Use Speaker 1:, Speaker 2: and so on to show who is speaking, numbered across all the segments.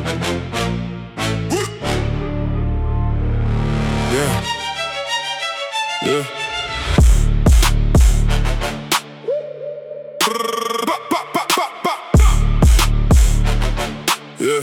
Speaker 1: Yeah. Yeah. Yeah.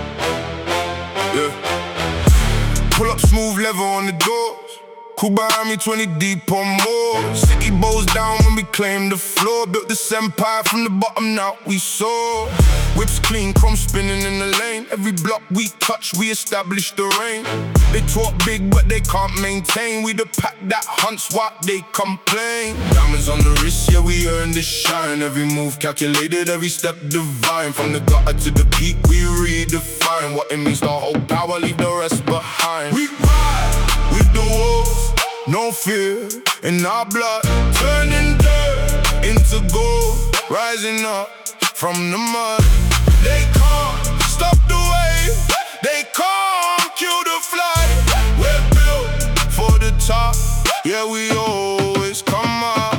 Speaker 1: Yeah. Pull up smooth leather on the doors. Cool behind me, 20 deep or more. City bows down when we claim the floor. Built this empire from the bottom, now we soar. Whips clean, chrome spinning in the lane. Every block we touch, we establish the reign. They talk big, but they can't maintain. We the pack that hunts while they complain. Diamonds on the wrist, yeah, we earn this shine. Every move calculated, every step divine. From the gutter to the peak, we redefine what it means to hold power, leave the rest behind. We ride with the wolves, no fear in our blood. Turning dirt into gold, rising up from the mud. They can't stop the wave, they can't kill the flood. We're built for the top, yeah, we always come up.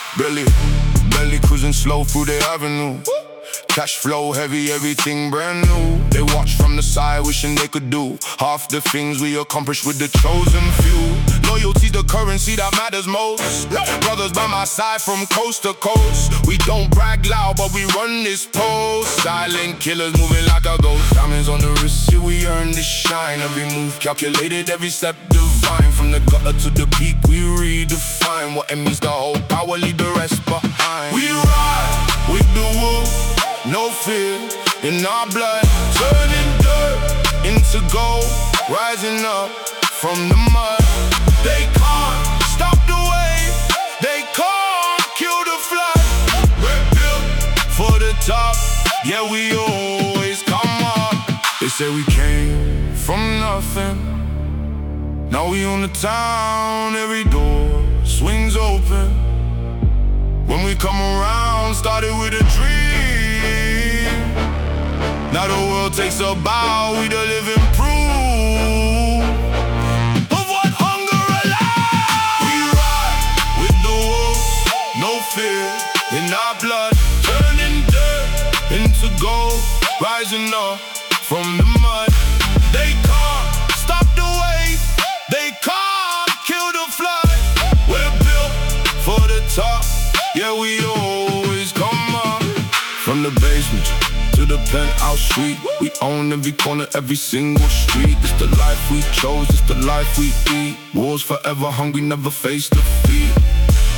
Speaker 1: Belly cruising slow through the avenue. Cash flow heavy, everything brand new. They watch from the side, wishing they could do half the things we accomplish with the chosen few. Loyalty, the currency that matters most. Brothers by my side from coast to coast. We don't brag loud, but we run this post. Silent killers moving like a ghost. Diamonds on the wrist, yeah, we earn this shine. Every move calculated, every step divine. From the gutter to the peak, we redefine what it means to hold power, leave the rest behind. We ride with the wolves, no fear in our blood. Turning dirt into gold, rising up from the mud. They can't stop the wave, they can't kill the flood. We're built for the top, yeah, we always come up. They say we came from nothing, now we on the town. Every door swings open. When we come around, started with a dream. Now the world takes a bow, we the living proof of what hunger allows. We ride with the wolves, no fear in our blood. Turning dirt into gold, rising up from the mud. They can't stop the wave, they can't kill the flood. We're built for the top, yeah, we always come up. From the basement to the penthouse suite, we own every corner, every single street. It's the life we chose, it's the life we eat. Wars forever hungry, never face defeat.